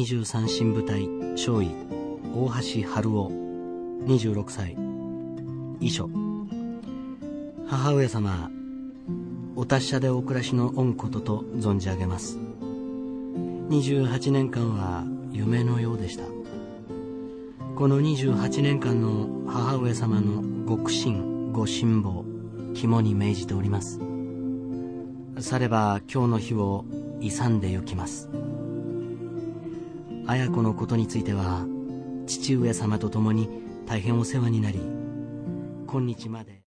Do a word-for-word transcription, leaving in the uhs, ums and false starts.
にじゅうさん新部隊少尉大橋春夫にじゅうろくさい。遺書。母上様、お達者でお暮らしの御ことと存じ上げます。にじゅうはちねんかんは夢のようでした。このにじゅうはちねんかんの母上様のご苦心ご辛抱、肝に銘じております。されば今日の日を勇んでゆきます。綾子のことについては父上様と共に大変お世話になり、今日まで